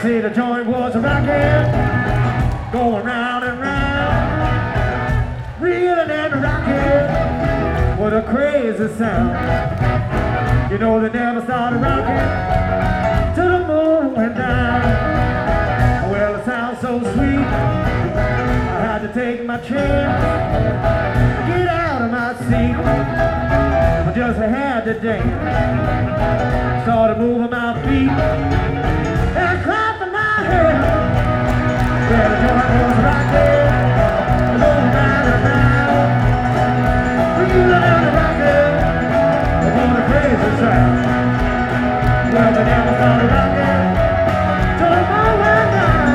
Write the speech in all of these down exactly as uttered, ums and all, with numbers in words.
See, the joint was a rocket, going round and round, reeling and rocking, with a crazy sound. You know they never started rocking till the moon went down. Well, it sounds so sweet, I had to take my chance, get out of my seat. I just had to dance, started moving my feet, and clapping my hands. Yeah, the joint was rocking, going round and round, reeling and rocking, what a crazy sound. Well, they never started rocking till the moon went down.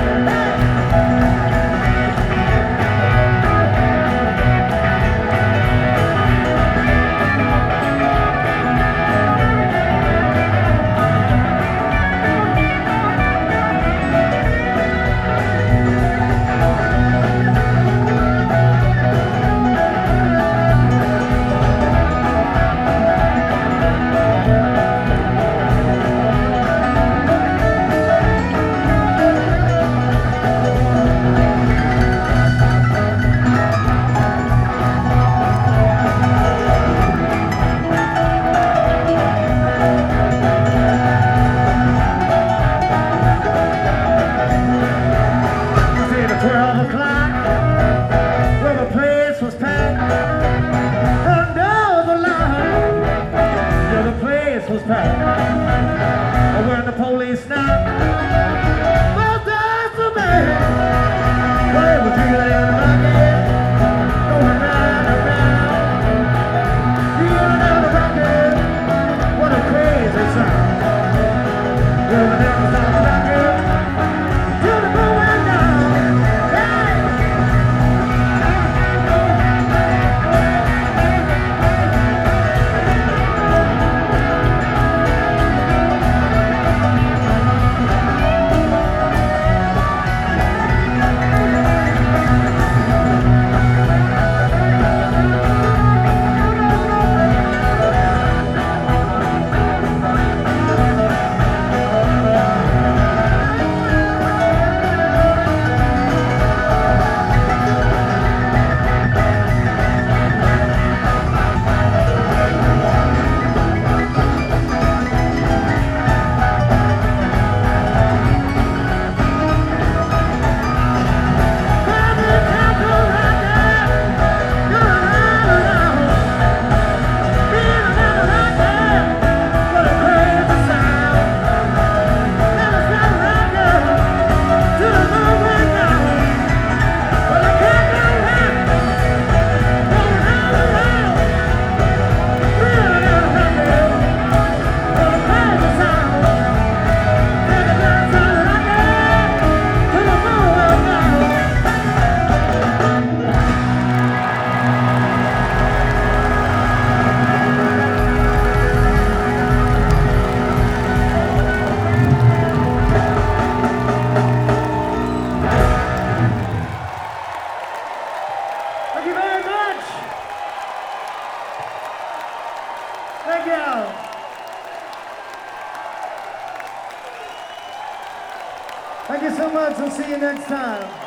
Was packed. When the police snapped, well, that's the man. Well, it was reeling and rocking, going round and round, reeling and rocking, what a crazy sound. Well, the never stopped rocking till the moon went down. Hey! Thank you very much. Thank you. Thank you so much. We'll see you next time.